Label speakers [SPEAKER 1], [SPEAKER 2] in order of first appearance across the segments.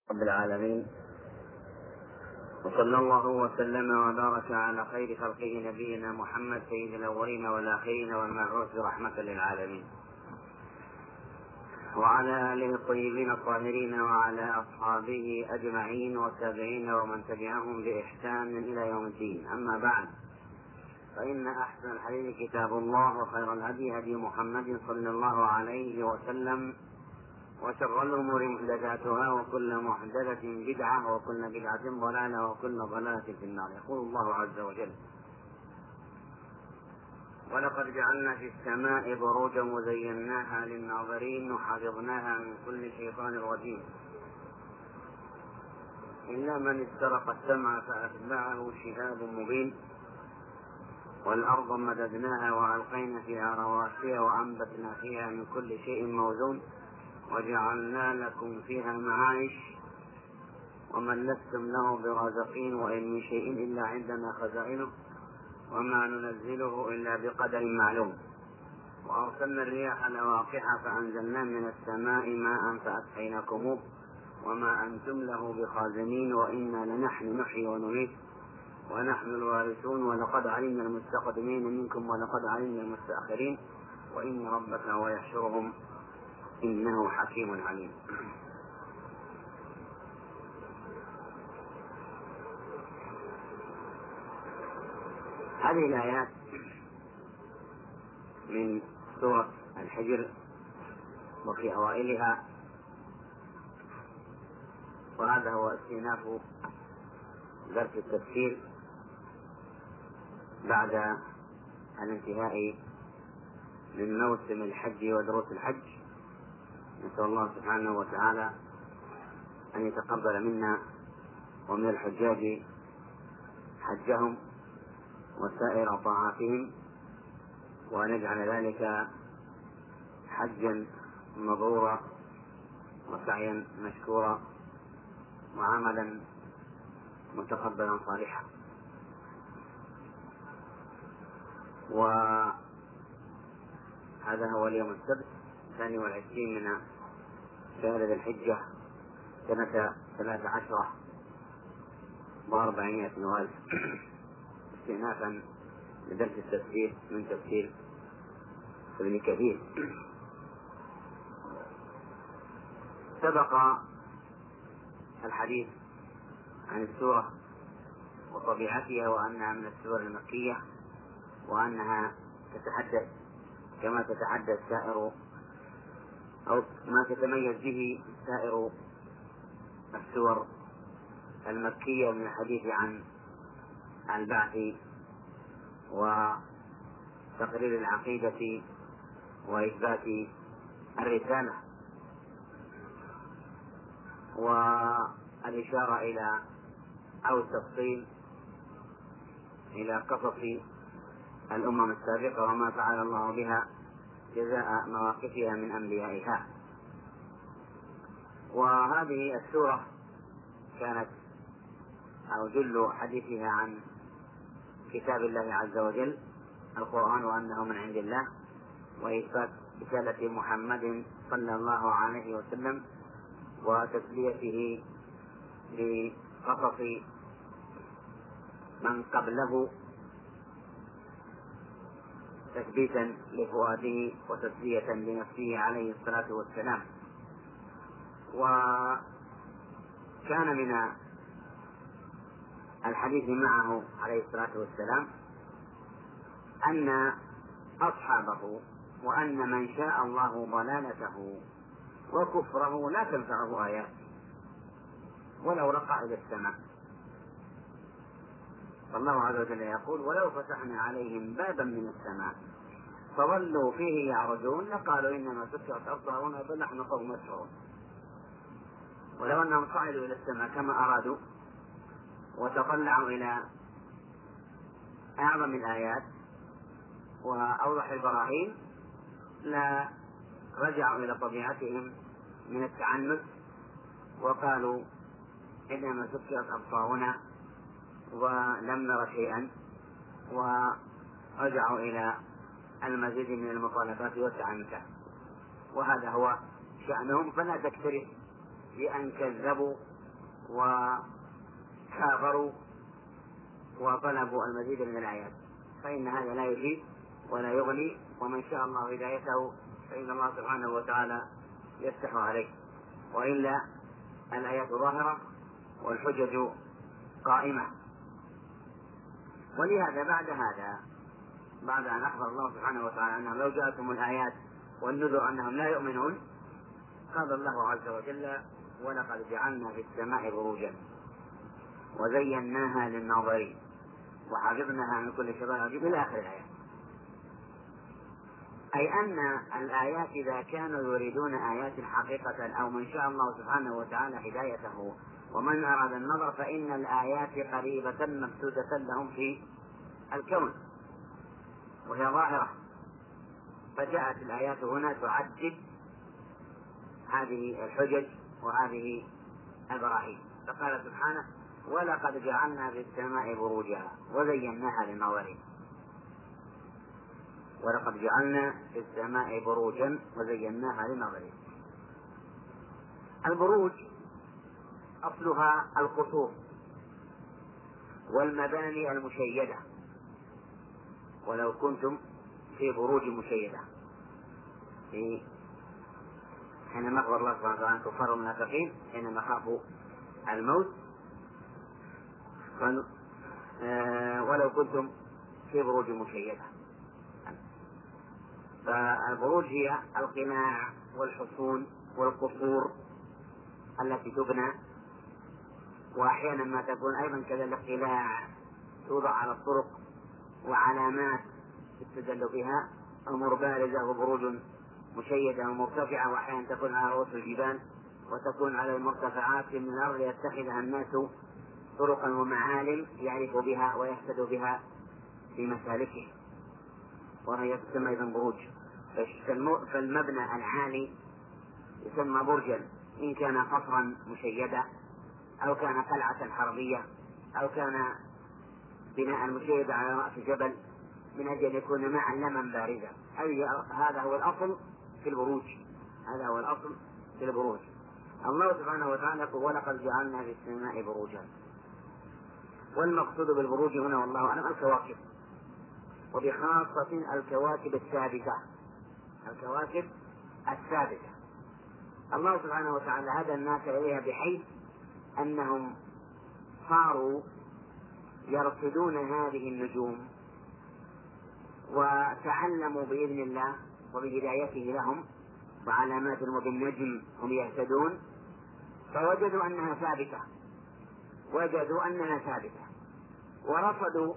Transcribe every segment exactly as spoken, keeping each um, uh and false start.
[SPEAKER 1] رب العالمين، وصلى الله وسلم وبارك على خير خلقه نبينا محمد سيد الأولين والآخرين والمبعوث رحمة للعالمين، وعلى آله الطيبين الطاهرين وعلى أصحابه أجمعين والتابعين ومن تبعهم بإحسان إلى يوم الدين. أما بعد، فإن أحسن الحديث كتاب الله، وخير الهدي هدي محمد صلى الله عليه وسلم، وشر الأمور محدثاتها، وكل محدثة بدعة، وكل بدعة ضلالة، وكل ضلالة في النار. يقول الله عز وجل: ولقد جعلنا في السماء بروجا وزيناها للناظرين وحفظناها من كل شيطان رجيم إلا من استرق السمع فأتبعه شهاب مبين والأرض مددناها وألقينا فيها رواسي وأنبتنا فيها من كل شيء موزون وجعلنا لكم فيها معايش ومن لستم له برازقين وإن من شيء إلا عندنا خزائنه وما ننزله إلا بقدر معلوم وأرسلنا الرياح لواقح فأنزلنا من السماء ماء فأسقيناكموه وما أنتم له بخازنين وإنا لنحن نحيي ونميت ونحن الوارثون ولقد علمنا المستقدمين منكم ولقد علمنا المستأخرين وإن ربك هو يحشرهم إنه حكيم عليم. هذه الآيات من سورة الحجر وفي أوائلها، وهذا هو استئناف درس التفسير بعد الانتهاء من موسم الحج ودروس الحج. نسأل الله سبحانه وتعالى أن يتقبل منا ومن الحجاج حجهم وسائر طاعاتهم، وأن يجعل ذلك حجا مبرورا وسعيا مشكورا وعملا متقبلا صالحا. وهذا هو اليوم السبت الثاني والعشرين من شهر ذي الحجة سنة ثلاث عشرة وأربعمائة وألف، استئنافا لدرس التفسير من تفسير ابن كثير. سبق الحديث عن السورة وطبيعتها وأنها من السور المكية، وأنها تتحدث كما تتحدث سائر أو ما تتميز به سائر السور المكية من الحديث عن البعث وتقرير العقيدة وإثبات الرسالة، والإشارة إلى أو التفصيل إلى قصص الأمم السابقة وما فعل الله بها جزاء مواقفها من أنبيائها. وهذه السورة كانت أو جل حديثها عن كتاب الله عز وجل القرآن وأنه من عند الله، وإثبات رسالة محمد صلى الله عليه وسلم وتسليته بقصص من قبله تثبيتا لفؤاده وتسلية لنفسه عليه الصلاة والسلام. وكان من الحديث معه عليه الصلاة والسلام أن أصحابه وأن من شاء الله ضلالته وكفره لا تنفعه آيات ولو رقع إلى السماء. فالله عز وجل يقول: ولو فتحنا عليهم بابا من السماء فظلوا فيه يعرجون لقالوا إنما سكرت أبصارنا بل نحن قوم مسحورون. ولو أنهم صعدوا إلى السماء كما أرادوا وتطلعوا إلى أعظم الآيات وأوضح البراهين لا رجعوا إلى طبيعتهم من التعنت وقالوا إنما سكرت أبصارنا ولم نر شيئا، ورجعوا إلى المزيد من المخالفات والتعنت. وهذا هو شأنهم، فلا تكترث بأن كذبوا وكافروا وطلبوا المزيد من الآيات، فإن هذا لا يجيب ولا يغني، ومن شاء الله هدايته فإن الله سبحانه وتعالى يفتح عليه، وإلا الآيات ظاهرة والحجج قائمة. ولهذا بعد هذا، بعد أن أخبر الله سبحانه وتعالى أنهم لو جاءتهم الآيات والنذر أنهم لا يؤمنون، قال الله عز وجل: ولقد جعلنا في السماء بروجا وزيناها للناظرين وحفظناها من كل شيطان رجيم إلى آخر الآيات. أي أن الآيات إذا كانوا يريدون آيات حقيقة أو من شاء الله سبحانه وتعالى هدايته ومن أراد النظر، فإن الآيات قريبة مبثوثة لهم في الكون وهي ظاهرة، فجاءت الآيات هنا تعدد هذه الحجج وهذه البراهين. فقال سبحانه: ولقد جعلنا في السماء بروجا وزيناها للناظرين. ولقد جعلنا في السماء بروجا وزيناها للناظرين. البروج أصلها القصور والمباني المشيدة، ولو كنتم في بروج مشيدة، في حينما أخبر الله سبحانه وتعالى عن كفار المنافقين حينما خافوا الموت قالوا: آه ولو كنتم في بروج مشيدة. فالبروج هي القناع والحصون والقصور التي تبنى، وأحيانا ما تكون أيضا كذلك قلاع توضع على الطرق وعلامات تستدل بها، أمور بارزة وبروج مشيدة ومرتفعة، وأحيانا تكون على رؤوس الجبال وتكون على المرتفعات من الأرض يتخذها الناس طرقا ومعالم يعرف بها ويهتد بها في مسالكه، وهي تسمى أيضا بروج. فالمبنى العالي يسمى برجا إن كان قصرا مشيدا أو كان قلعة حربية أو كان بناء مشيدا على رأس جبل من أجل أن يكون معلما بارزا. هذا هو الأصل في البروج، هذا هو الأصل في البروج. الله سبحانه وتعالى يقول: ولقد جعلنا في السماء بروجا. والمقصود بالبروج هنا والله أعلم الكواكب، وبخاصة الكواكب الثابتة، الكواكب الثابتة. الله سبحانه وتعالى هدى الناس إليها بحيث أنهم صاروا يرصدون هذه النجوم وتعلموا بإذن الله وبهدايته لهم وعلامات وبالنجم هم يهتدون، فوجدوا أنها ثابتة، وجدوا أنها ثابتة ورصدوا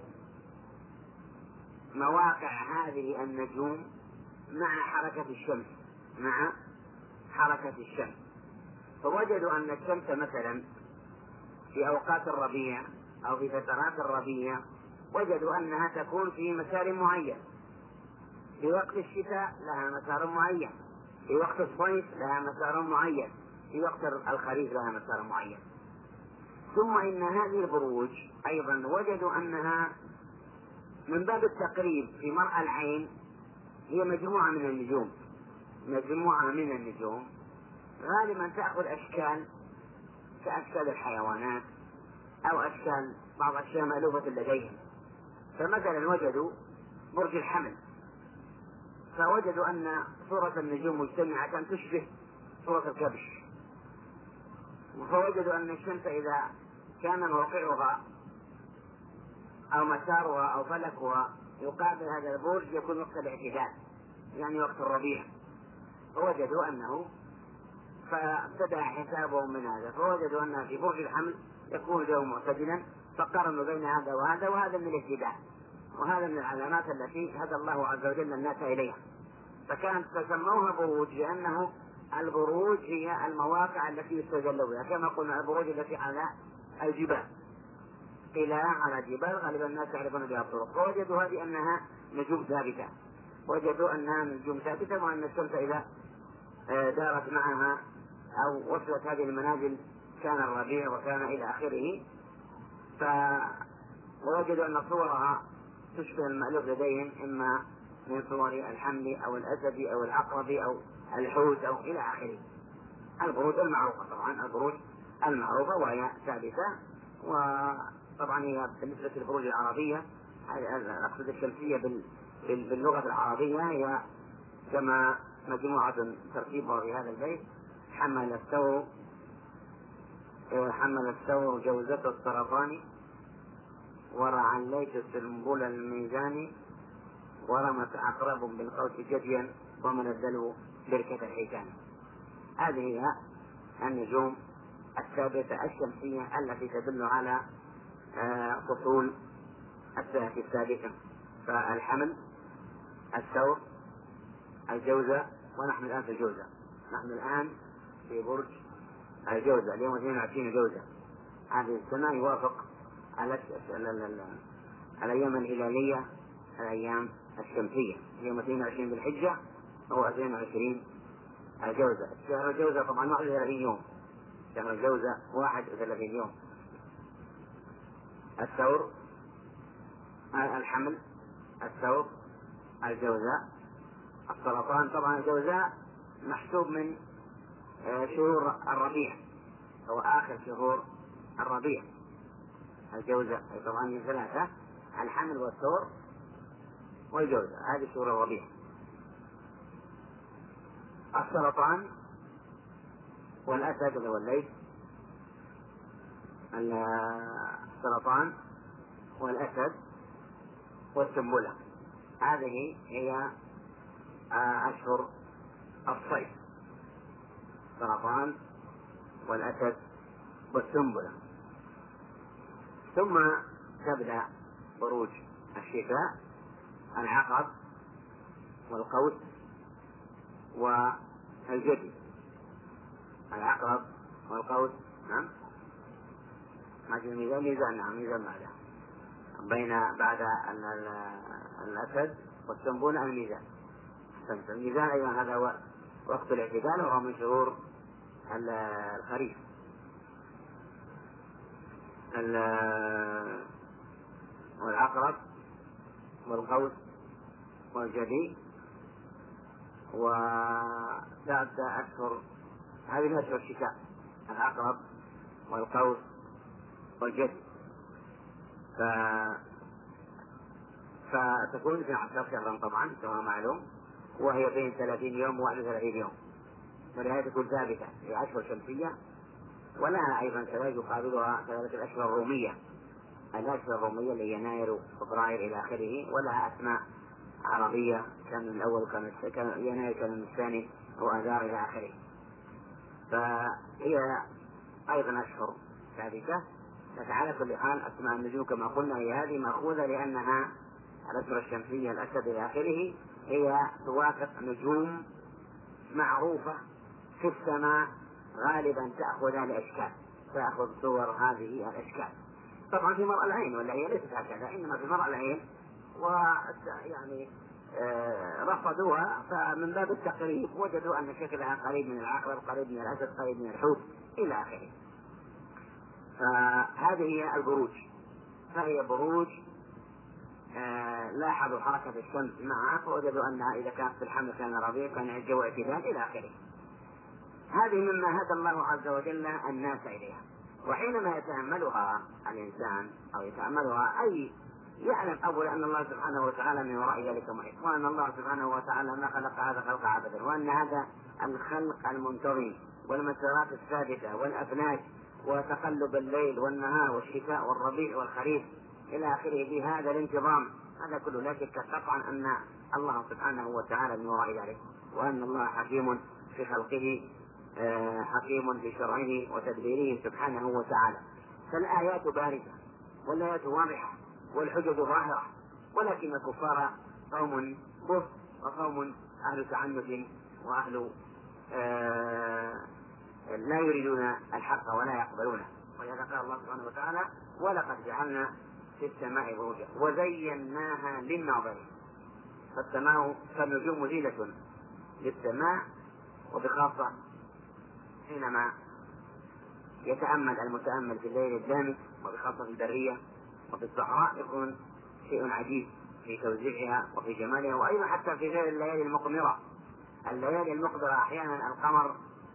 [SPEAKER 1] مواقع هذه النجوم مع حركة الشمس، مع حركة الشمس. فوجدوا أن الشمس مثلا في أوقات الربيع أو في فترات الربيع وجدوا أنها تكون في مسار معين، في وقت الشتاء لها مسار معين، في وقت الصيف لها مسار معين، في وقت الخريف لها مسار معين. ثم إن هذه البروج أيضا وجدوا أنها من باب التقريب في مرأى العين هي مجموعة من النجوم، مجموعة من النجوم غالبا تأخذ أشكال كأشكال الحيوانات أو أشكال بعض أشياء مألوفة لديهم. فمثلا وجدوا برج الحمل، فوجدوا أن صورة النجوم مجتمعة تشبه صورة الكبش، فوجدوا أن الشمس إذا كان موقعها أو مسارها أو فلكها يقابل هذا البرج يكون وقت الاعتدال، يعني وقت الربيع. فوجدوا أنه فابتدأ حسابهم من هذا، فوجدوا أنها في برج الحمل يكون الجو معتدلا، فقارنوا بين هذا وهذا، وهذا من الاهتداء، وهذا من العلامات التي هدى الله عز وجل الناس إليها. فكانت تسموها بروج لأنه البروج هي المواقع التي يستدل بها، كما قلنا البروج التي على الجبال، قلاع على جبال غالبا الناس يعرفون بها الطرق. فوجدوا هذه أنها نجوم ثابتة، وجدوا أنها نجوم ثابتة، وأن الشمس إذا دارت معها أو وصلت هذه المنازل كان الربيع وكان إلى آخره. فوجدوا أن صورها تشبه المألوف لديهم، إما من صور الحمل أو الأسد أو العقرب أو الحوت أو إلى آخره. البروج المعروفة طبعا، البروج المعروفة وهي ثابتة. وطبعا هي بالنسبة للبروج العربية، أقصد الشمسية باللغة العربية، هي كما مجموعة ترتيبها في هذا البيت: حمل الثور حمل الثور جوزة السرطان، ورعى الليث السنبل الميزان، ورمت عقرب بالقوس جديا، ومن الدلو بركة الحيتان. هذه هي النجوم الثابتة الشمسية التي تدل على فصول الساعة الثابتة. فالحمل، الثور، الجوزة، ونحن الآن في الجوزة. نحن الآن في برج الجوزة، اليوم اثنين وعشرين جوزة. هذه السنة يوافق على الأيام الهلالية، الأيام الشمسية، اليوم اثنين وعشرين بالحجة هو اثنين وعشرين الجوزة. شهر الجوزة طبعا واحد وثلاثين يوم، شهر الجوزة واحد وثلاثين يوم. الثور، الحمل، الثور، الجوزاء، السرطان. طبعا الجوزاء محسوب من شهور الربيع، هو آخر شهور الربيع. الجوزاء طبعا من ثلاثة: الحمل والثور والجوزاء، هذه شهور الربيع. السرطان والأسد والليث، السرطان والأسد والسنبلة، هذه هي أشهر الصيف: السرطان والأسد والسنبلة. ثم تبدأ بروج الشتاء: العقرب والقوس والجدي. العقرب والقوس، نعم، ما في الميزان، ميزان، نعم، ميزان بعدها، بين بعد الأسد والسنبلة الميزان. الميزان أيضا هذا هو وقت الاعتدال، وهو من شهور الخريف. والعقرب والقوس والجدي، وثلاثة أشهر، هذه من أشهر الشتاء: العقرب والقوس والجدي. ف... فتكون في عشر شهرا طبعا كما معلوم، وهي بين ثلاثين يوم وواحد وثلاثين يوم، ولهذا تكون ثابتة في أشهر شمسية. ولها أيضا كذلك يقابلها كذلك الأشهر الرومية، الأشهر الرومية اللي يناير وفبراير إلى آخره، ولها أسماء عربية، كان الأول كان يناير، كان الثاني هو آذار إلى آخره. فهي أيضا أشهر ثابتة. على كل حال أسماء النجوم كما قلنا هي هذه مأخوذة لأنها الأشهر الشمسية، الأسد إلى آخره، هي توافق نجوم معروفة في السماء، غالبا تأخذ الأشكال، تأخذ صور هذه الأشكال. طبعا في مرأى العين، ولا هي ليست هكذا، إنما في مرأى العين، ويعني آه رفضوها، فمن باب التقريب وجدوا أن شكلها قريب من العقرب، قريب من الأسد، قريب من الحوت إلى آخره. فهذه هي البروج. فهي بروج آه لاحظوا حركة الشمس معها، فوجدوا أنها إذا كانت في الحمل كان ربيع، كان الجو اعتدال إلى آخره. هذه مما هدى الله عز وجل الناس إليها. وحينما يتأملها الإنسان أو يتأملها أي يعلم أولا أن الله سبحانه وتعالى من وراء ذلك محيط، وأن الله سبحانه وتعالى ما خلق هذا خلق عبدا، وأن هذا الخلق المنتظم والمسارات الثابتة والأفلاك وتقلب الليل والنهار والشتاء والربيع والخريف إلى آخره بهذا الانتظام، هذا كله لا شك قطعا أن الله سبحانه وتعالى من وراء ذلك، وأن الله حكيم في خلقه، حكيم في شرعه وتدبيره سبحانه وتعالى. فالآيات بارزة والآيات واضحة والحجج ظاهرة، ولكن الكفار قوم كفر وقوم أهل تعنت وأهل آه لا يريدون الحق ولا يقبلونه. ولهذا قال الله سبحانه وتعالى: ولقد جعلنا في السماء بروجا وزيناها للناظرين. فالسماء كالنجوم زينة للسماء، وبخاصة حينما يتأمل المتأمل في الليل الدامس، وبخاصة في البرية وفي الصحراء، يكون شيء عجيب في توزيعها وفي جمالها. وأيضا حتى في غير الليالي المقمرة، الليالي المقمرة أحيانا القمر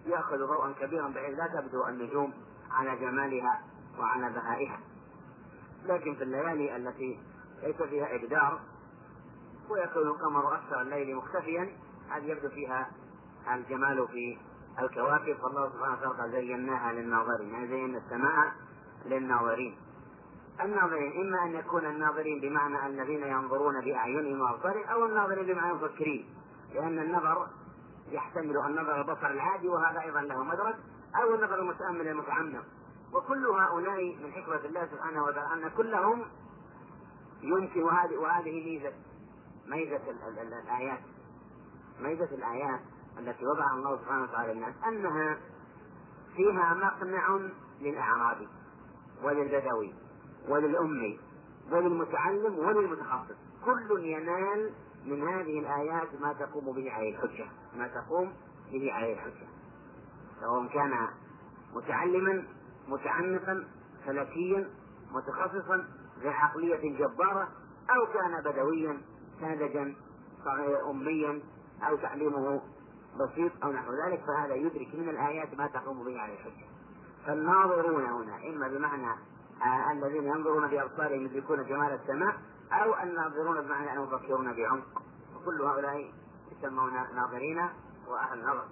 [SPEAKER 1] يأخذ ضوءا كبيرا بحيث لا تبدو النجوم على جمالها وعلى بهائها. لكن في الليالي التي ليس فيها إبدار ويكون القمر أكثر الليل مختفيا هذه يبدو فيها الجمال في الكواكب. فالله سبحانه وتعالى زيناها للناظرين، يعني زينا السماء للناظرين. الناظرين إما أن يكون الناظرين بمعنى الذين ينظرون بأعينهم وأبصارهم، أو الناظرين بمعنى المفكرين، لأن النظر يحتمل النظر البصر العادي وهذا أيضا له مدرك، أو النظر المتأمل المتعمق. وكل هؤلاء من حكمة الله سبحانه وتعالى أن كلهم يمكن، وهذه وهذه ميزة ميزة الآيات ميزة الآيات التي وضعها الله سبحانه وتعالى للناس، أنها فيها مقنع للأعرابي وللبدوي وللأمي وللمتعلم وللمتخصص، كل ينال من هذه الآيات ما تقوم به عليه الحجة ما تقوم به عليه الحجة سواء كان متعلما متعمقا فلكيا متخصصا ذي عقلية جبارة، أو كان بدويا ساذجا أميا أو تعليمه بسيط أو نحو ذلك، فهذا يدرك من الآيات ما تقوم به عليه الحجة. فالناظرون هنا إما بمعنى آه الذين ينظرون بأبصارهم يدركون جمال السماء، أو الناظرون بمعنى أنهم يفكرون بعمق، وكل هؤلاء يسمون ناظرين وأهل نظر.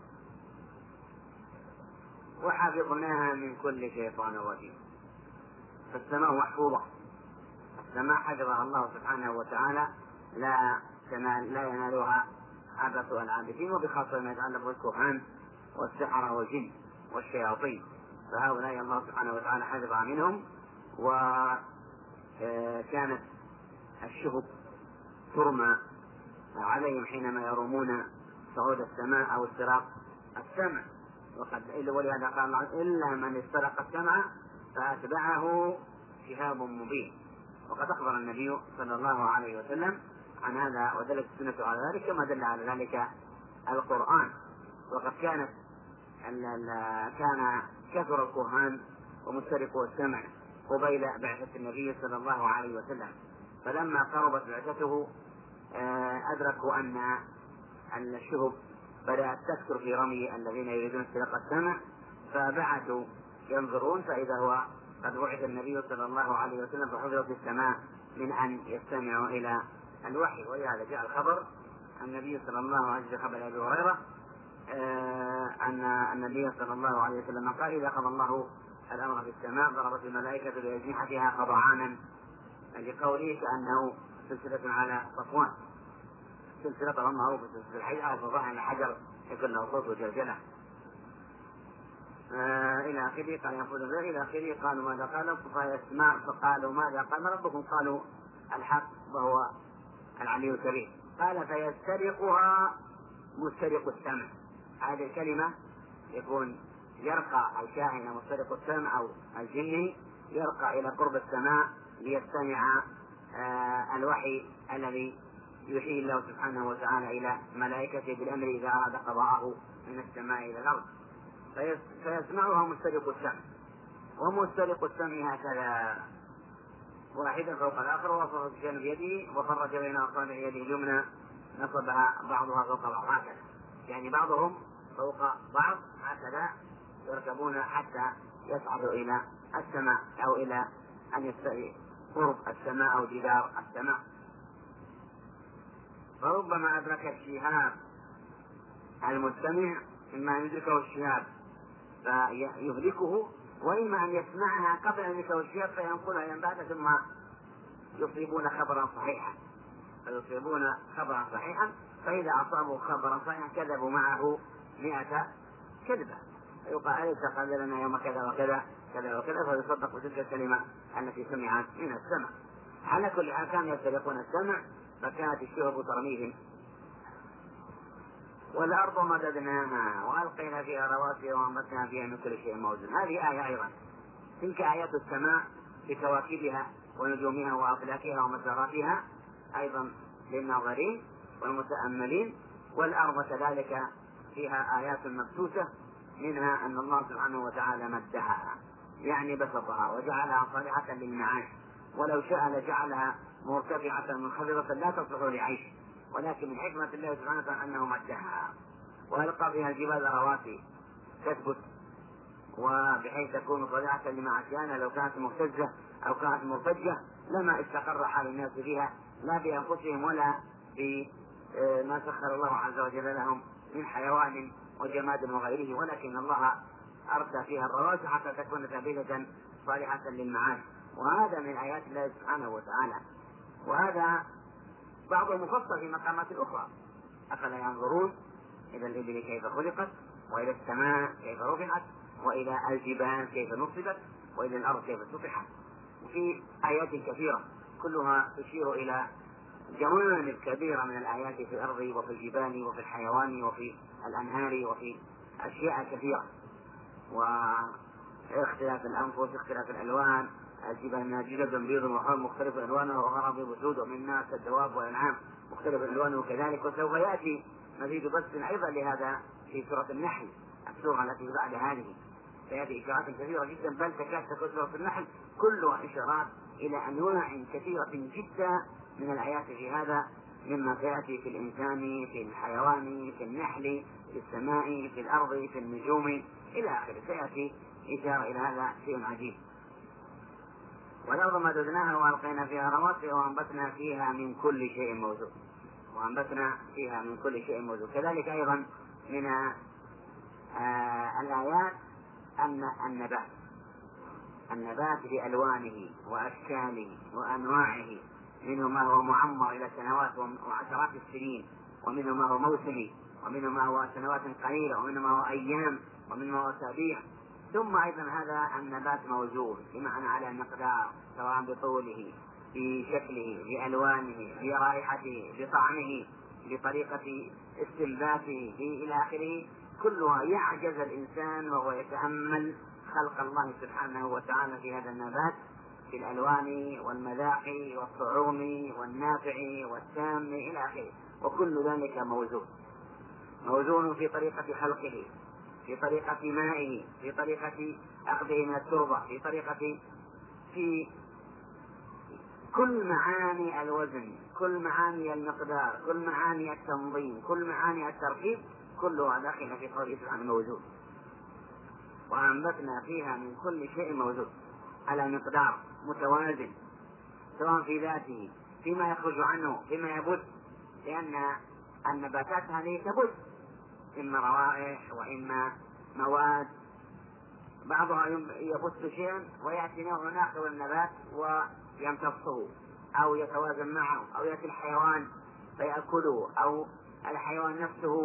[SPEAKER 1] وحفظناها من كل شيطان رجيم. فالسماء محفوظة، السماء حفظها الله سبحانه وتعالى، لا لا ينالها عبث العابثين، وبخاصة ما يتعلق بالكهان والسحرة والجن والشياطين، فهؤلاء الله سبحانه وتعالى حفظها منهم. وكانت الشهب ترمى عليهم حينما يرمون صعود السماء أو استراق السمع، وقد ولهذا قال الله إلا من استرق السمع فأتبعه شهاب مبين. وقد أخبر النبي صلى الله عليه وسلم عن هذا ودلت السنة على ذلك كما دل على ذلك القرآن. وقد كانت كان كثر الكهان ومسترقو السمع قبيل بعثة النبي صلى الله عليه وسلم، فلما قربت بعثته أدركوا أن الشهب بدأت تكثر في رمي الذين يريدون استراق السمع، فبعثوا ينظرون فإذا هو قد بعث النبي صلى الله عليه وسلم فحفظت السماء من أن يستمعوا إلى الوحي. ولهذا جاء الخبر النبي صلى الله عليه وسلم خبر أبي هريرة أن النبي صلى الله عليه وسلم قال إذا قضى الله الأمر في السماء ضربت الملائكة بأجنحتها خضعانا، لقوله كأنه سلسلة على صفوان، سلسلة طبعا معروفة سلسلة الحجر على صفوان على حجر يكون له صوت وجلجلة آه إلى آخره. قال يقول ذلك إلى آخره. قالوا ماذا قالوا فيسمع فقالوا ماذا قال ربكم؟ قالوا الحق وهو العلي الكبير. قال فيسترقها مسترق السمع. هذه الكلمة يكون يرقى الكاهن مسترق السمع أو الجني يرقى إلى قرب السماء ليستمع آه الوحي الذي يحيي الله سبحانه وتعالى إلى ملائكته بالأمر إذا أراد قضاءه من السماء إلى الأرض، فيسمعها مسترق السمع. ومسترق السمع هكذا واحدا فوق الآخر، ووصف الشيء بيده وفرج بين أصابع يده اليمنى نصبها بعضها فوق بعض هكذا، يعني بعضهم فوق بعض هكذا يركبون حتى يصعدوا إلى السماء أو إلى أن يستوي قرب السماء أو جدار السماء. فربما أدرك الشهاب المستمع إما أن يدركه الشهاب فيهلكه، وإما أن يسمعها قبل أن يدركه الشهاب فينقلها ينبعث ثم يصيبون خبرا صحيحا فيصيبون خبرا صحيحا فإذا أصابوا خبرا صحيحا كذبوا معه مئة كذبة، فيقال أليس قال لنا يوم كذا وكذا كذا وكذا، فيصدق بتلك الكلمة التي سمعت من السمع. على كل حال كانوا يسترقون السمع فكانت الشهب ترميهم. والأرض مددناها وألقينا فيها رواسي وأنبتنا فيها من كل شيء موزون. هذه آية أيضا، تلك آيات السماء بكواكبها ونجومها وأفلاكها ومساراتها أيضا للناظرين والمتأملين. والأرض كذلك فيها آيات مبثوثة، منها أن الله سبحانه وتعالى مدها يعني بسطها وجعلها صالحة للمعاش، ولو شاء لجعلها مرتفعة منخفضة لا تصلح لعيش، ولكن من حكمة الله سبحانه وتعالى أنه مدها. وألقى فيها الجبال رواسي تثبت، وبحيث تكون صالحة لمعاشنا. لو كانت مهتزة أو كانت مرتجة لما استقر حال الناس فيها، لا بأنفسهم ولا بما سخر الله عز وجل لهم من حيوان وجماد وغيره، ولكن الله أرسى فيها الرواسي حتى تكون ثابتة صالحة للمعاش. وهذا من آيات الله سبحانه وتعالى، وهذا بعض مفصل في مقامات أخرى. أفلا ينظرون إلى الإبل كيف خلقت، وإلى السماء كيف رفعت، وإلى الجبال كيف نصبت، وإلى الأرض كيف سطحت. وفي آيات كثيرة كلها تشير إلى جوانب كبيرة من الآيات في الأرض وفي الجبال وفي الحيوان وفي الأنهار وفي أشياء كثيرة، واختلاف الأنفس، اختلاف الألوان. الجبال من جلد بيض وحمر مختلف ألوانه وغراب وسود، ومن الناس الدواب والأنعام مختلف ألوانه كذلك. وسوف يأتي مزيد بس أيضا لهذا في سورة النحل، السورة التي بعد هذه سيأتي إشارات كثيرة جدا، بل تكاد تكون سورة النحل كلها إشارات إلى أنواع كثيرة جدا من الآيات في هذا، مما سيأتي في الإنسان، في الحيوان، في النحل، في السماء، في الأرض، في النجوم إلى آخره. سيأتي إشارة إلى هذا شيء عجيب. والأرض مددناها وألقينا فيها رواسي وأنبتنا فيها من كل شيء موجود، وأنبتنا فيها من كل شيء موجود. كذلك أيضا من آه الآيات أن النبات النبات بألوانه وأشكاله وأنواعه، منه ما هو معمر إلى سنوات وعشرات السنين، ومنه ما هو موسمي، ومنه ما هو سنوات قليلة، ومنه ما هو أيام، ومنه ما هو أسابيع. ثم أيضا هذا النبات موزون بمعنى على مقدار، سواء بطوله، بشكله، بألوانه، برائحته، بطعمه، بطريقة استنباته إلى آخره. كلها يعجز الإنسان وهو يتأمل خلق الله سبحانه وتعالى في هذا النبات، في الألوان والمذاق والطعوم والنافع والسام إلى آخره. وكل ذلك موزون موزون في طريقة خلقه، في طريقة مائه، في طريقة أخذه من التربة، في طريقة في كل معاني الوزن، كل معاني المقدار، كل معاني التنظيم، كل معاني التركيب، كلها داخل في قوله سبحانه موجود. وأنبتنا فيها من كل شيء موجود على مقدار متوازن، سواء في ذاته، فيما يخرج عنه، فيما يبث، لأن النباتات هذه تبث إما روائح وإما مواد. بعضها يبث شيئا ويأتي نوع آخر النبات ويمتصه أو يتوازن معه، أو يأتي الحيوان فيأكله، أو الحيوان نفسه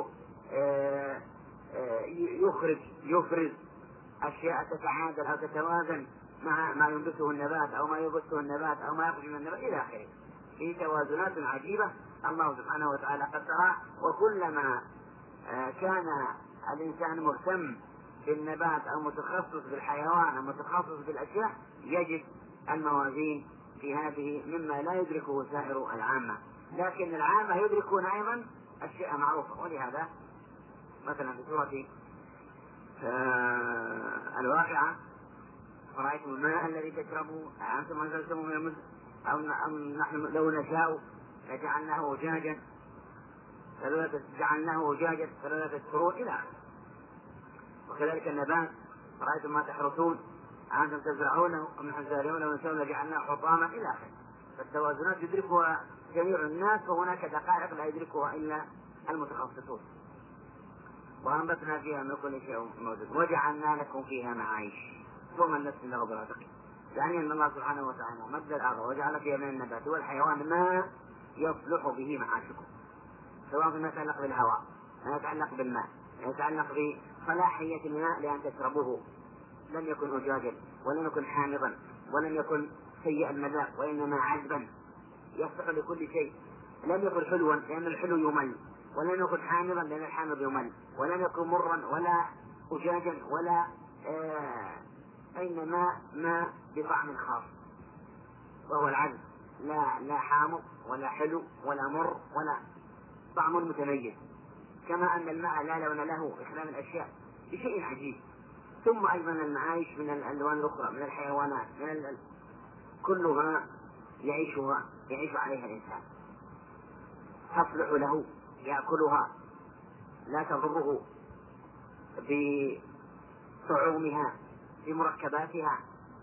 [SPEAKER 1] يخرج يفرز أشياء تتعادل أو تتوازن مع ما ينبته النبات أو ما يبثه النبات أو ما يخرج من النبات إلى آخره. في توازنات عجيبة الله سبحانه وتعالى قدرها. وكلما كان الإنسان مهتم بالنبات أو متخصص بالحيوان أو متخصص بالأشياء يجد الموازين في هذه مما لا يدركه سائر العامة، لكن العامة يدركون أيضا أشياء معروفة. ولهذا مثلا في سورة الواقعة: فرأيتم الماء الذي تشربوا أأنتم أنزلتموه من المزن أم نحن لو نشاء لجعلناه أجاجا فلولا جعلناه أجاجا فلولا تشكرون إلى آخره. وكذلك النبات: فرأيتم ما تحرثون أأنتم تزرعونه أم نحن زارعونه ونشاء لجعلناه حطاما إلى آخره. فالتوازنات يدركها جميع الناس، وهناك دقائق لا يدركها إلا المتخصصون. وأنبتنا فيها من كل شيء موجود وجعلنا لكم فيها معايش ومن نفس له برزق. يعني أن الله سبحانه وتعالى مد الأرض وجعل فيها من النبات والحيوان ما يصلح به معاشكم، سواء فيما يتعلق بالهواء، ما يتعلق بالماء، ما يتعلق بصلاحية الماء لأن تشربوه لم يكن أجاجا ولم يكن حامضا ولم يكن سيء المذاق، وإنما عذبا يصلح لكل شيء. لم يكن حلوا لأن الحلو يمل، ولم يكن حامضا لأن الحامض يمل، ولم يكن مرا ولا أجاجا ولا آه إنما ما بطعم خاص وهو العذب، لا لا حامض ولا حلو ولا مر ولا طعم متميز. كما أن الماء لا لون له إخلال الأشياء بشيء عجيب. ثم أيضا المعايش من الألوان الأخرى، من الحيوانات، من ال... كلها يعيشها يعيش عليها الإنسان، تصلح له، يأكلها، لا تضره بطعومها، بمركباتها،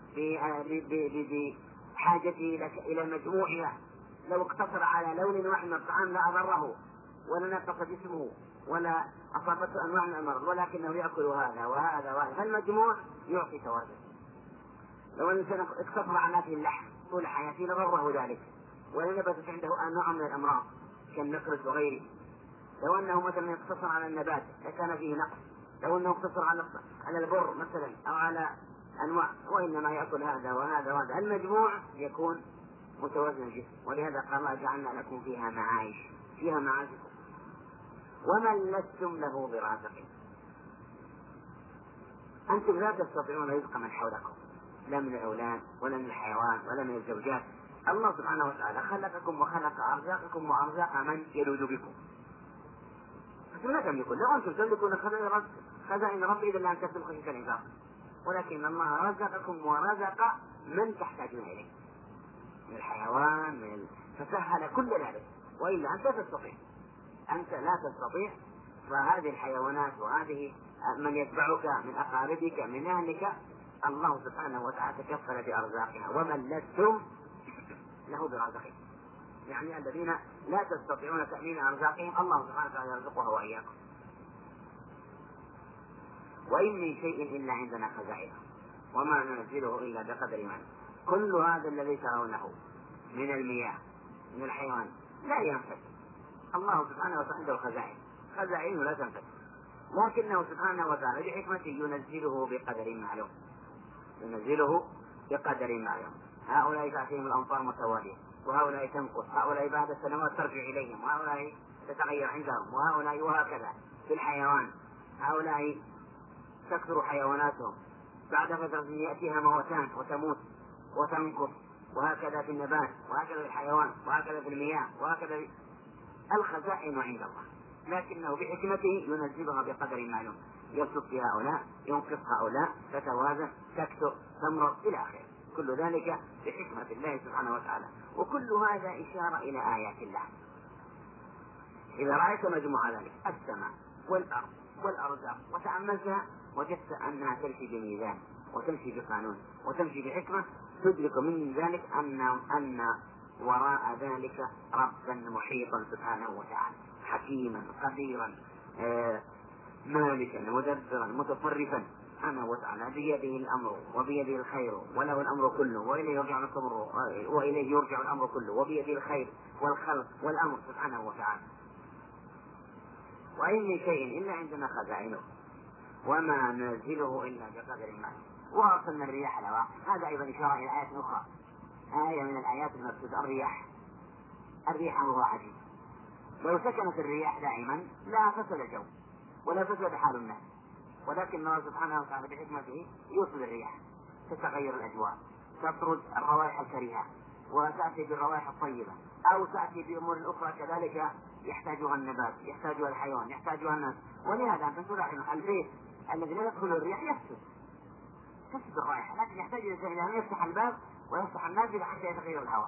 [SPEAKER 1] بحاجته إلى مجموعها. لو اقتصر على لون واحد من الطعام لا أضره ولا نقص جسمه ولا أصابته أنواع من الأمراض، ولكنه يأكل هذا وهذا وهذا، فالمجموع يعطي توازن. لو أن الإنسان اقتصر على أكل اللحم طول حياته لضره ذلك ولا نبتت عنده أنواع من الأمراض كالنقرس وغيره. لو أنه مثلا اقتصر على النبات لكان فيه نقص. لو أنه اقتصر على على البر مثلا أو على أنواع، وإنما يأكل هذا وهذا وهذا، المجموع يكون متوازن الجسم. ولهذا قال الله جعلنا لكم فيها معايش، فيها معاشكم ومن لستم له برازقين. أنتم لا تستطيعون رزق من حولكم، لا من الأولاد ولا من الحيوان ولا من الزوجات. الله سبحانه وتعالى خلقكم وخلق أرزاقكم وأرزاق من يلوذ بكم. أنتم لا تملكون، لو أنتم تملكون خزائن ربي إذا لم تسلكوا خشية الإنفاق، ولكن الله رزقكم ورزق من تحتاجون إليه من الحيوان من ال... فسهل كل ذلك. وإلا أنت تستطيع، أنت لا تستطيع. فهذه الحيوانات وهذه من يتبعك من أقاربك من أهلك الله سبحانه وتعالى تكفل بأرزاقها. ومن لستم له برازقين، يعني الذين لا تستطيعون تأمين أرزاقهم الله سبحانه وتعالى يرزقها وإياكم. وإن من شيء إلا عندنا خزائنه وما ننزله إلا بقدر ما. كل هذا الذي ترونه من المياه من الحيوان لا ينفد. الله سبحانه وتعالى عنده الخزائن، خزائنه لا تنفد، لكنه سبحانه وتعالى بحكمته ينزله بقدر معلوم، ينزله بقدر معلوم. هؤلاء تأتيهم الأمطار متوالية، وهؤلاء تنقص، هؤلاء بعد سنوات ترجع إليهم، وهؤلاء تتغير عندهم، وهؤلاء وهكذا. في الحيوان هؤلاء تكثر حيواناتهم، بعد فترة يأتيها موتان وتموت وتنقص، وهكذا في النبات وهكذا في الحيوان وهكذا في المياه وهكذا. الخزائن عند الله، لكنه بحكمته ينزلها بقدر معلوم، يبسط في هؤلاء ينقص هؤلاء، تتوازن تكثر تمرض إلى آخره. كل ذلك بحكمة الله سبحانه وتعالى. وكل هذا إشارة إلى آيات الله. إذا رأيت مجموعة ذلك السماء والأرض والأرزاق وتأملتها وجدت أنها تمشي بميزان وتمشي بقانون وتمشي بحكمة، تدرك من ذلك أن أن وراء ذلك ربا محيطا سبحانه وتعالى، حكيما قديرا آه مالكا مدبرا متصرفا سبحانه وتعالى، بيده الأمر وبيده الخير وله الأمر كله وإليه يرجع الأمر وإليه يرجع الأمر كله وبيده الخير والخلق والأمر سبحانه وتعالى. وإن من شيء إلا عندنا خزائنه وما ننزله إلا بقدر معلوم. وأرسلنا الرياح لواقع، هذا أيضا إشارة إلى آيات أخرى، آية من الآيات المقصودة الرياح. الريح أمرها عجيب، لو سكنت الرياح دائما لا فسد الجو ولا فسد حال الناس، ولكن الله سبحانه وتعالى بحكمته يوصل الرياح تتغير الأجواء، تطرد الروائح الكريهة وتأتي بالروائح الطيبة، أو تأتي بأمور أخرى كذلك يحتاجها النبات يحتاجها الحيوان يحتاجها الناس. ولهذا أنت تلاحظ البيت الذي لا يدخل الرياح يفسد تفسد الرائحة، لكن يحتاج إلى أن يفتح الباب ويفتح النافذة حتى يتغير الهواء.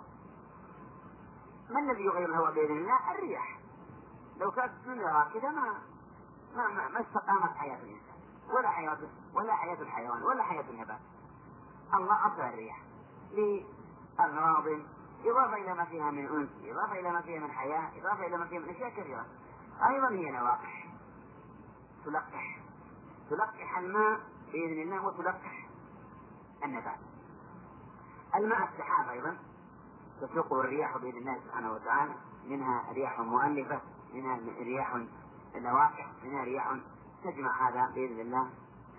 [SPEAKER 1] ما الذي يغير الهواء بإذن الله؟ الرياح. لو كانت الدنيا كذا ما ما ما, ما استقامت حياة الإنسان ولا حياة ولا حياة الحيوان ولا حياة النبات. الله أرسل الرياح لأغراض، إضافة إلى ما فيها من أنس، إضافة إلى ما فيها من حياة، إضافة إلى ما فيها من أشياء كثيرة. أيضا هي لواقح تلقح تلقح الماء بإذن الله وتلقح النبات. الماء السحاب أيضا تسوقه الرياح بإذن الله سبحانه وتعالى، منها رياح مؤلفة، منها رياح لواقح، منها رياح تجمع هذا بإذن الله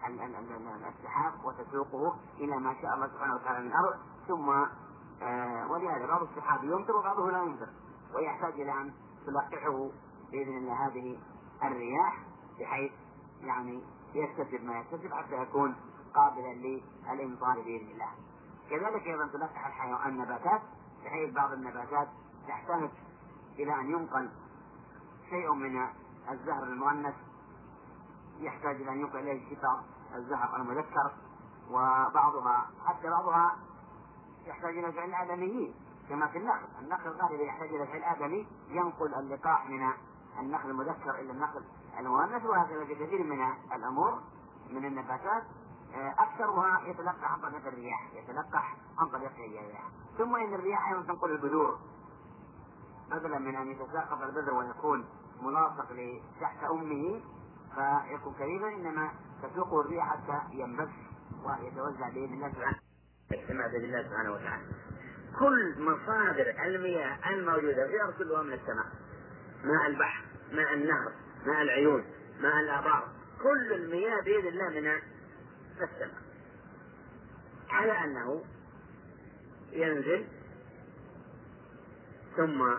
[SPEAKER 1] السحاب وتسوقه إلى ما شاء الله سبحانه وتعالى من الأرض. ثم آه ولهذا بعض السحاب يمطر وبعضه لا يمطر، ويحتاج إلى أن تلقحه بإذن الله هذه الرياح بحيث يعني يكتسب ما يكتسب حتى يكون قابلا للإمطار بإذن الله. كذلك أيضا تلقح الحيوان النباتات بحيث بعض النباتات تحتاج إلى أن ينقل شيء من الزهر المؤنث، يحتاج إلى أن ينقل إليه شفاء الزهر المذكر، وبعضها حتى بعضها يحتاج إلى فعل آدميين كما في النخل. النخل غالبا يحتاج إلى فعل آدمي ينقل اللقاح من النخل المذكر إلى النخل المؤنث، وهكذا في كثير من الأمور من النباتات أكثرها يتلقح عن طريق الرياح، يتلقح عن طريق الرياح. ثم إن الرياح أيضا تنقل البذور، بدلا من أن يتساقط البذر ويكون ملاصق تحت أمه فيكون كريما، إنما تسوقه الرياح حتى ينبث ويتوزع بإذن الله سبحانه يجتمع بإذن الله سبحانه وتعالى. كل مصادر المياه الموجودة في الأرض كلها من السماء، ماء البحر، ماء النهر، ماء العيون، ماء الآبار، كل المياه بإذن الله من السماء، على أنه ينزل ثم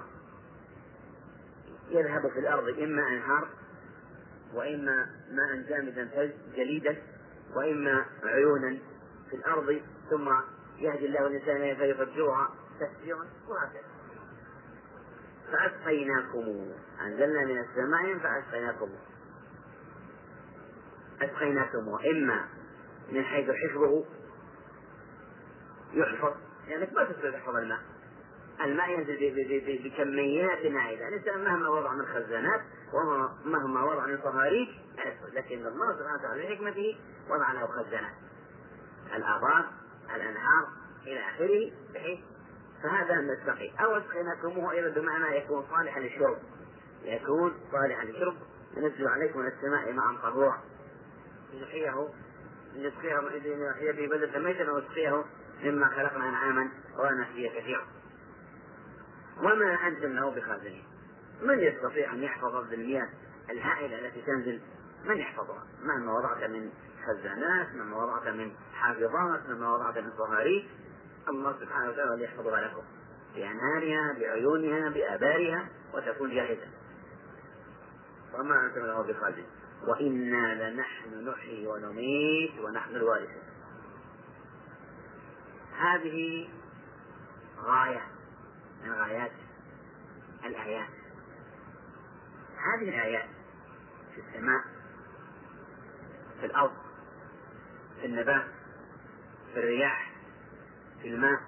[SPEAKER 1] يذهب في الأرض إما أنهار، وإما ماء جامدا جليدا، وإما عيونا في الأرض، ثم يهدي الله الإنسان فيفجرها تفجيرا، وهكذا. فأسقيناكم، أنزلنا من السماء فأسقيناكم، أسقيناكم إما من حيث حفظه يحفظ، يعني ما تقدر تحفظ الماء، الماء ينزل بكميات عائلة، الإنسان مهما وضع من خزانات ومهما وضع من صهاريج، لكن الله سبحانه وتعالى بحكمته وضع له خزانات، الآبار، الأنهار إلى آخره، بحيث فهذا نستقي. أو أسقيناكموه أيضا بمعنى يكون صالحا للشرب، يكون صالحا للشرب، ينزل عليكم من السماء ماء طهورا يحييه نسقيه يحيي به بلدة ميتا ونسقيه مما خلقنا أنعاما وأناسيا كثيرا، وما أنتم له بخازنين. من يستطيع أن يحفظ المياه الهائلة التي تنزل؟ من يحفظها؟ مهما وضعت من خزانات، مهما وضعت من حافظات، مهما وضعت من صهاريج، الله سبحانه وتعالى يحفظها لكم بأنهارها، بعيونها، بآبارها، وتكون جاهزة. وما أنتم له بخازنين وإنا لنحن نحيي ونميت ونحن الوارثون. هذه غاية من غايات الآيات. هذه الآيات في السماء، في الأرض، في النبات، في الرياح، في الماء،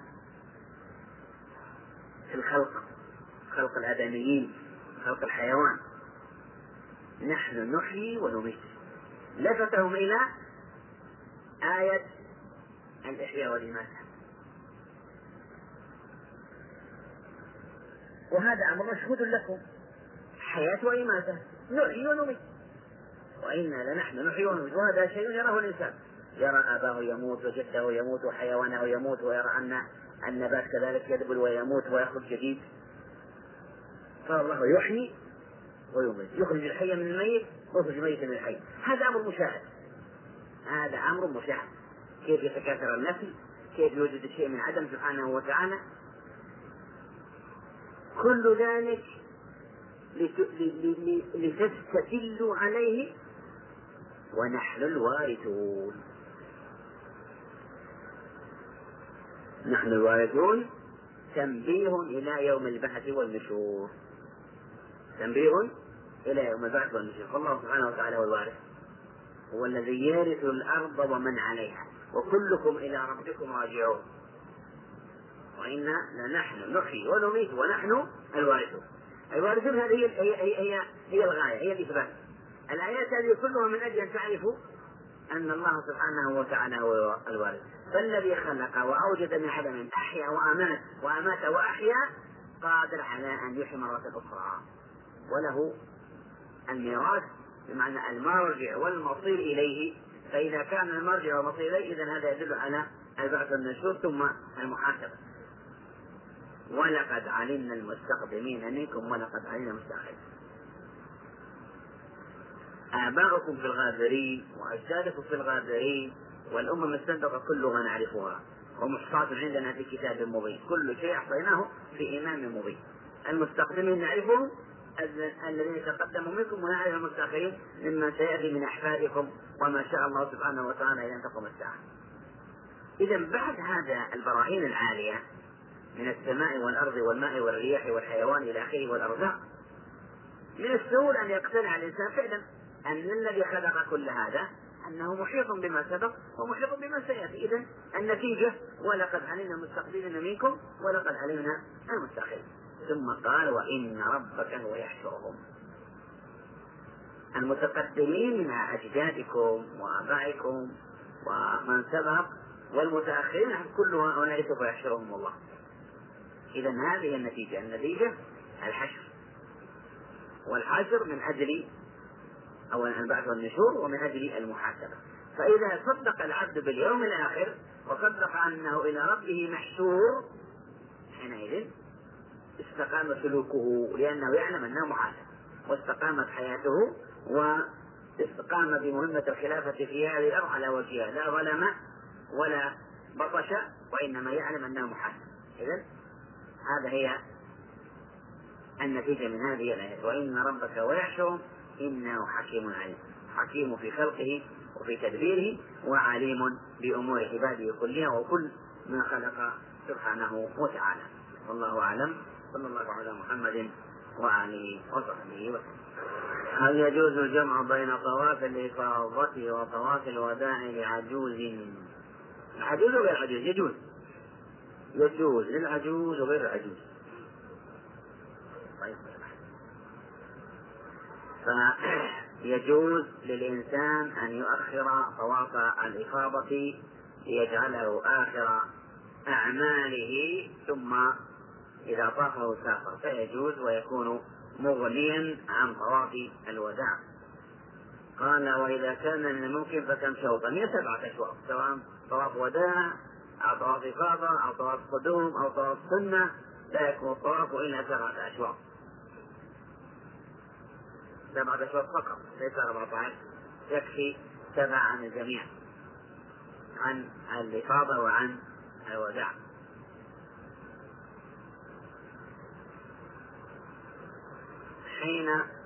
[SPEAKER 1] في الخلق، خلق الآدميين، خلق الحيوان، نحن نحيي ونميت، لفتهم إلى آية الإحياء والإماتة. وهذا أمر مشهود لكم، حياة وإماتة، نحيي ونميت، وإنا لنحن نحيي ونميت. وهذا شيء يراه الإنسان، يرى أباه يموت وجده يموت وحيوانه يموت، ويرى أن النبات كذلك يدبل ويموت ويخرج جديد. فالله يحيي ويميت، يخرج الحي من الميت ويخرج الميت من الحي. هذا أمر مشاهد، هذا أمر مشاهد، كيف يتكاثر النسل، كيف يوجد الشيء من عدم سبحانه وتعالى. كل ذلك لتستدلوا عليه ونحن الوارثون. نحن الوارثون تنبيه إلى يوم البعث والنشور، تنبيه إلى يوم البعث والنشور. فالله سبحانه وتعالى هو الوارث، هو الذي يرث الأرض ومن عليها، وكلكم إلى ربكم راجعون. وإنا لنحن نحيي ونميت ونحن الوارثون. الوارثون هذه هي, هي, هي, هي الغاية، هي الإثبات. الآيات هذه كلها من أجل أن تعرفوا أن الله سبحانه وتعالى هو الوارث، فالذي خلق وأوجد من عدم أحيا وأمات وأمات وأحيا قادر على أن يحيي مرة أخرى، وله الميراث بمعنى المرجع والمصير إليه. فإذا كان المرجع والمصير إليه إذن هذا يدل على البعث والنشور ثم المحاسبة. ولقد علمنا المستقدمين منكم ولقد علمنا المستأخرين. آباؤكم في الغابرين وأجدادكم في الغابرين والأمم السابقة كلها نعرفها ومحصاة عندنا في كتاب مبين، كل شيء أحصيناه في إمام مبين. المستقدمين نعرفهم الذين تقدموا منكم، ونعرف المستأخرين مما سيأتي من أحفادكم وما شاء الله سبحانه وتعالى إلى أن تقوم الساعة. إذا بعد هذا البراهين العالية من السماء والأرض والماء والرياح والحيوان إلى آخره والأرزاق، من السهول أن يقتنع الإنسان فعلا أن الذي خلق كل هذا أنه محيط بما سبق ومحيط بما سيأتي. إذن النتيجة ولقد علمنا المستقدمين منكم ولقد علمنا المستأخرين. ثم قال وإن ربك هو يحشرهم. المتقدمين من أجدادكم وآبائكم ومن سبق والمتأخرين كل هؤلاء سوف يحشرهم الله. إذا هذه النتيجة، النتيجة الحشر، والحشر من أجل أولا البعث والنشور ومن أجل المحاسبة. فإذا صدق العبد باليوم الآخر وصدق أنه إلى ربه محشور حينئذ استقام سلوكه، لأنه يعلم أنه محاسب، واستقامت حياته واستقام بمهمة الخلافة في هذه الأرض على وجهها، لا ظلم ولا بطش، وإنما يعلم أنه محاسب. إذن هذا هي النتيجة من هذه الآية، وإن ربك ويحشرهم إنه حكيم عليم، حكيم في خلقه وفي تدبيره، وعليم بأمور عباده كلها وكل ما خلق سبحانه وتعالى. والله أعلم. صلى الله على محمد وآله وصحبه وسلم. هل يجوز الجمع بين طواف الإفاضة وطواف الوداع لعجوز؟ العجوز وغير عجوز يجوز، يجوز للعجوز وغير العجوز. طيب. فيجوز للإنسان أن يؤخر طواف الإفاضة ليجعله آخر أعماله، ثم إذا طافه سافر، فيجوز ويكون مغنيا عن طواف الوداع. قال وإذا كان من الممكن فكم شوطا؟ هي سبعة أشواط، سواء طواف وداع أو طواف إفاضة أو طواف قدوم أو طواف سنة، لا يكون الطواف إلا سبعة أشواط، سبعة أشواط فقط، ليس أربعة عشر، يكفي سبع عن الجميع، عن الإفاضة وعن الوداع. حين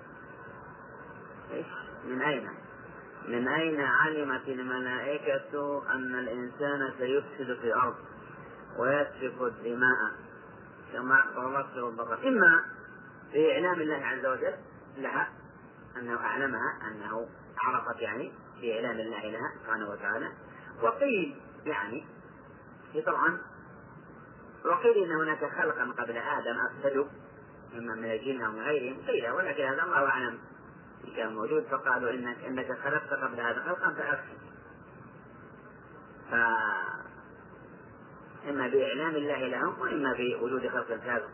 [SPEAKER 1] من أين من أين علمت الملائكة أن الإنسان سيفسد في الأرض ويسفك الدماء كما تغفر البقر؟ إما بإعلام الله عز وجل لها، أنه أعلمها، أنه عرفت يعني بإعلام الله لها سبحانه وتعالى. وقيل يعني طبعا وقيل إن هناك خلقا قبل آدم أفسدوا، إما من الجن أو من غيرهم، قيل، ولكن هذا الله أعلم كان موجود، فقالوا إنك, إنك خلقت قبل هذا خلقا فأفسد. فإما بإعلام الله لهم وإما بوجود خلق سابق.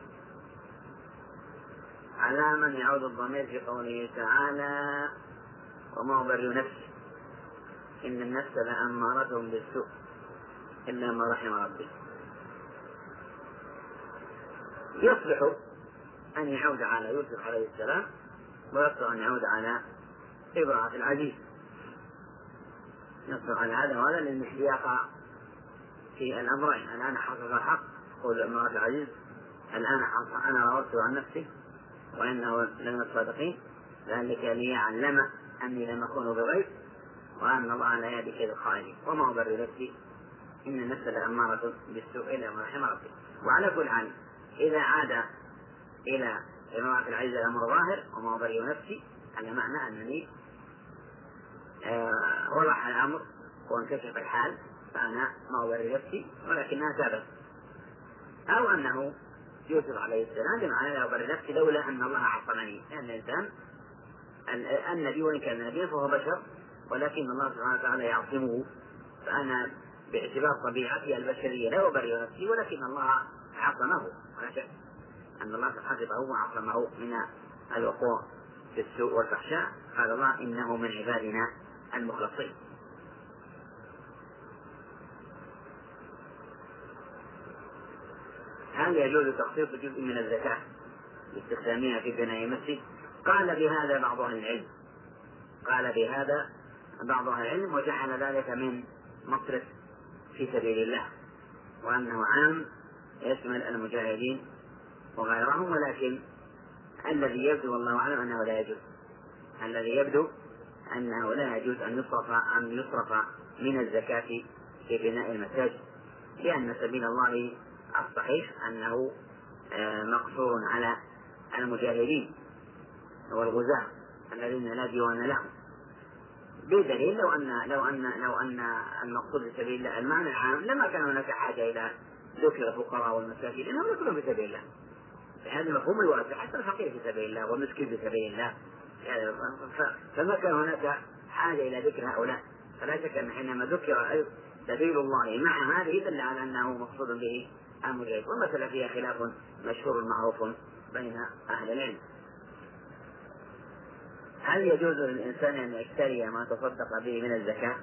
[SPEAKER 1] على من يعود الضمير في قوله تعالى وما أبرئ نفسي إن النفس لأمارة بالسوء إلا ما رحم ربي. يصلح أن يعود على يوسف عليه السلام، ويصلح أن يعود على امرأة العزيز، يصلح على هذا وهذا، لأن السياق في الأمرين. الآن حصل الحق، قول امرأة العزيز الآن حصل أنا راودته عن نفسي وإنه لمن الصادقين، ذلك ليعلم أني لم أكون بغيب وأن الله لا يهدي كيد الخائنين وما أبرئ نفسي إن النفس لأمارة بالسوء إلا ما رحم ربي. وعلى كل حال إذا عاد إلى امرأة العزيز الأمر ظاهر وما أبرئ نفسي، على معنى أنني آه وضح الأمر وانكشف الحال، فأنا ما أبرئ نفسي ولكنها ثابت. أو أنه يوسف عليه السلام بمعنى لا أبرئ نفسي لولا أن الله عصمني، لأن الإنسان النبي وإن كان نبيا فهو بشر، ولكن الله سبحانه وتعالى يعصمه، فأنا باعتبار طبيعتي البشرية لا أبرئ نفسي، ولكن الله عصمه، ولا شك أن الله حفظه وعصمه من الوقوع في السوء والفحشاء. قال الله إنه من عبادنا المخلصين. هل يجوز تخصيص جزء من الزكاة لاستخدامها في بناء مسجد؟ قال بهذا بعض أهل العلم قال بهذا بعض أهل العلم وجعل ذلك من مصرف في سبيل الله، وأنه عام يشمل المجاهدين وغيرهم، ولكن الذي يبدو والله أعلم أنه لا يجوز الذي يبدو أنه لا يجوز أن يصرف أن يصرف من الزكاة في بناء المساجد، لأن سبيل الله الصحيح أنه مقصور على المجاهدين والغزاة الذين لا ديوان لهم، بدليل لو أن لو أن لو أن المقصود في سبيل الله المعنى العام لما كان هناك حاجة إلى ذكر الفقراء والمساكين لأنهم يكونون في سبيل الله، هذا المفهوم الواسع، حتى الفقير في سبيل الله والمسكين في سبيل الله، فما كان هناك حاجة إلى ذكر هؤلاء فلا شك أن حينما ذكر سبيل الله مع هذه دل على أنه مقصود به المجاهد. والمسألة فيها خلاف مشهور معروف بين أهل العلم. هل يجوز للإنسان أن يشتري ما تصدق به من الزكاة؟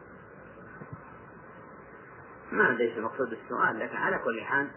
[SPEAKER 1] ما أدري ايش مقصود السؤال، لكن على كل حال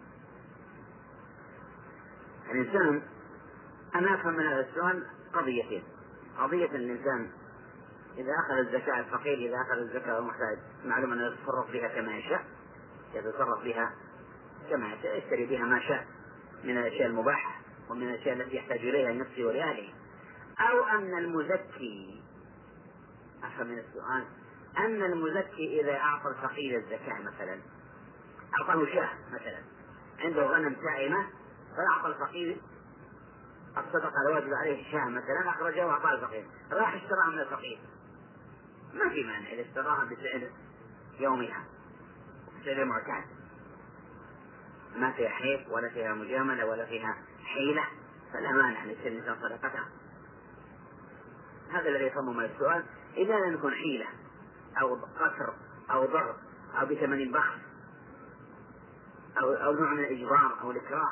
[SPEAKER 1] الإنسان، أنا أفهم من هذا السؤال قضيتين: قضية الإنسان إذا أخذ الزكاة، الفقير إذا أخذ الزكاة المحتاج معلوم أنه يتصرف بها كما يشاء، يتصرف بها كما يشاء، يشتري بها ما شاء من الأشياء المباحة ومن الأشياء التي يحتاج إليها لنفسه ولأهله. أو أن المزكي، أفهم من السؤال، أن المزكي إذا أعطى الفقير الزكاة مثلا، أعطاه شاة مثلا، عنده غنم سائمة فأعطى الفقير الصدقة الواجب عليه شاة مثلا، أخرجه وأعطاه الفقير، راح اشتراها من الفقير، ما في مانع إذا اشتراها بسعر يومها بسعر معتاد، ما فيها حيف ولا فيها مجاملة ولا فيها حيلة، فلا مانع لشراء الإنسان صدقتها. هذا الذي يفهم من السؤال. إذا لم يكن حيلة أو قصر أو ضغط أو بثمن بخس أو, أو نوع من الإجبار أو الإكراه.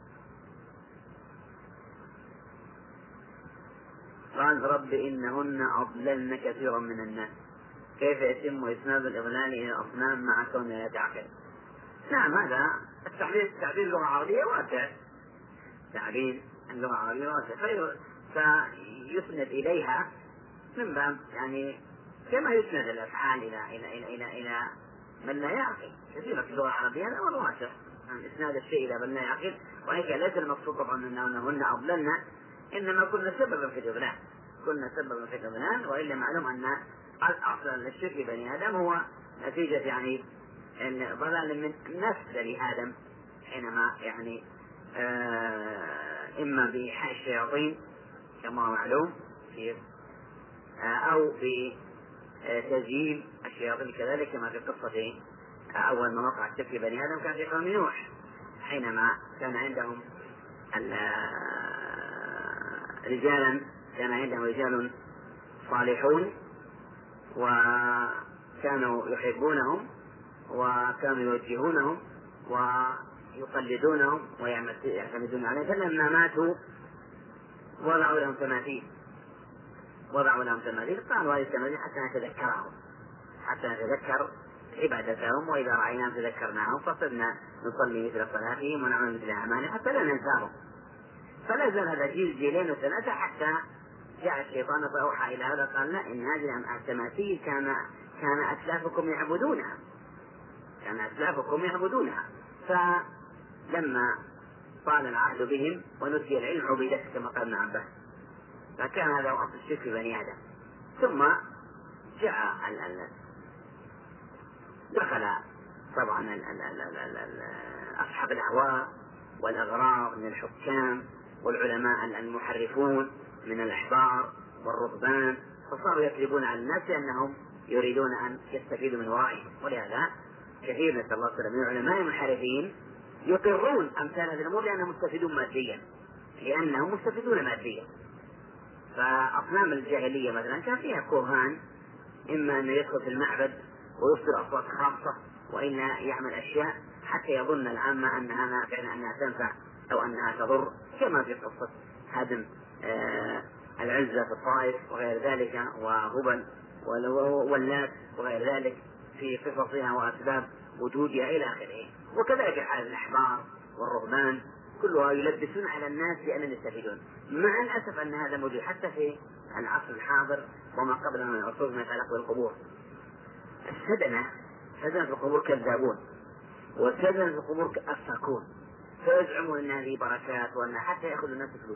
[SPEAKER 1] قال: رب إنهن أضللن كثيرا من الناس، كيف يتم إسناد الإضلال إلى الأصنام مع كونها لا تعقل؟ نعم، هذا التعبير تعبير اللغة العربية واسع، تعبير اللغة العربية واسع، فيسند إليها من باب يعني كما يسند الأفعال إلى إلى إلى إلى إلى من لا يعقل. كثيرا في اللغة العربية هذا أمر واسع، يعني إسناد الشيء إلى من لا يعقل، وهيك ليس المقصود طبعا أنهن أضللن، إنما كنا سببا في الإضلال، كنا سببا في الإضلال، وإلا معلوم أن الأصل للشرك بني آدم هو نتيجة يعني ضلال من نفس بني آدم، حينما يعني آه إما بإيحاء الشياطين كما هو معلوم في آه أو بتزيين الشياطين كذلك، كما في قصة أول ما وقع الشرك في بني آدم كان في قوم نوح، حينما كان عندهم رجالا كان عندهم رجال صالحون وكانوا يحبونهم وكانوا يوجهونهم ويقلدونهم ويعتمدون عليهم، فلما ماتوا وضعوا لهم تماثيل وضعوا لهم تماثيل قالوا هذه التماثيل حتى نتذكرهم، حتى نتذكر عبادتهم، وإذا رأيناهم تذكرناهم فصرنا نصلي مثل صلاتهم ونعمل مثل أعمالهم حتى لا ننساهم. فلا زال هذا جيل جيلين وثلاثة حتى جاء الشيطان فأوحى إلى هذا قال: لا، إن هذه التماثيل كان كان أسلافكم يعبدونها كان أسلافكم يعبدونها فلما طال العهد بهم ونسي العلم عبدت كما قال ابن عباس، فكان هذا هو أصل الشرك في بني آدم. ثم جاء ال ال دخل طبعا ال ال ال ال ال ال أصحاب الأهواء والأغرار من الحكام والعلماء المحرفون من الأحبار والرهبان، فصاروا يكذبون على الناس لأنهم يريدون أن يستفيدوا من ورائهم. ولهذا كثير نسأل الله السلامة من العلماء المنحرفين يقرون أمثال هذه الأمور لأنهم مستفيدون ماديا لأنهم مستفيدون ماديا. فأصنام الجاهلية مثلا كان فيها كهان، إما أن يدخل في المعبد ويصدر أصوات خاصة، وإلا يعمل أشياء حتى يظن العامة أنها نافعة أنها تنفع أو أنها تضر، كما في قصة هدم آه العزة في الطائف وغير ذلك، وهبل واللات وغير ذلك في قصصها وأسباب وجودها إلى آخره. وكذلك حال الأحبار والرهبان كلها يلبسون على الناس بأنهم يستفيدون، مع الأسف أن هذا موجود حتى في العصر الحاضر وما قبل من العصور ما يتعلق بالقبور. السدنة سدنة في القبور كذابون، والسدنة في القبور أفاكون، فيزعمون أن هذه بركات وأن حتى يأخذ الناس فلوس،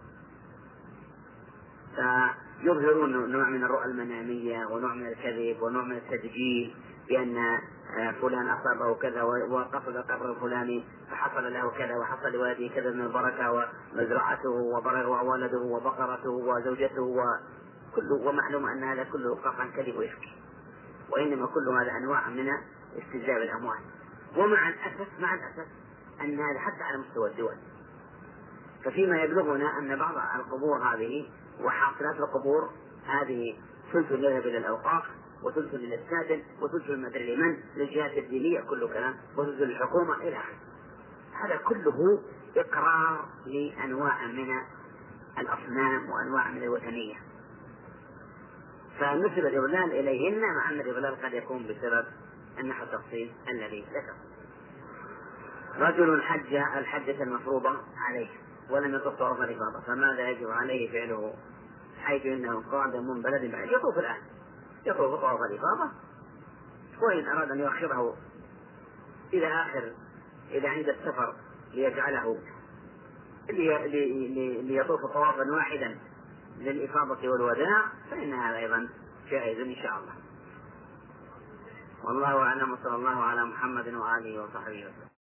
[SPEAKER 1] فيظهرون نوع من الرؤى المنامية ونوع من الكذب ونوع من التدجيل بأن فلان أصابه كذا وقصد قبر الفلاني فحصل له كذا وحصل لولده كذا من البركة ومزرعته وولده وبقرته وزوجته وكله، ومعلوم أن هذا كله قطعا كذب ويفكي، وإنما كل هذا أنواع من استجلاب الأموال. ومع الأسف مع الأسف أن هذا حتى على مستوى الدول، ففيما يبلغنا أن بعض القبور هذه وحاصلات القبور هذه ثلث يذهب إلى الأوقاف وثلث للسادن وثلث المدري لمن للجهات الدينية كله كلام وثلث للحكومة إلى آخره. هذا كله إقرار لأنواع من الأصنام وأنواع من الوثنية، فنسب الإضلال إليهن، مع أن الإضلال قد يكون بسبب النحو التفصيل الذي ذكر. رجل حج الحجة المفروضة عليه ولم يطف طواف الإفاضة، فماذا يجب عليه فعله حيث إنه قادم من بلد بعيد؟ يطوف الآن، يطوف طواف الإفاضة، وإن أراد أن يؤخره إلى آخر إلى عند السفر ليجعله ليطوف طوافا واحدا للإفاضة والوداع فإن هذا أيضا جائز إن شاء الله. والله أعلم، وصلى الله على محمد وآله وصحبه وسلم.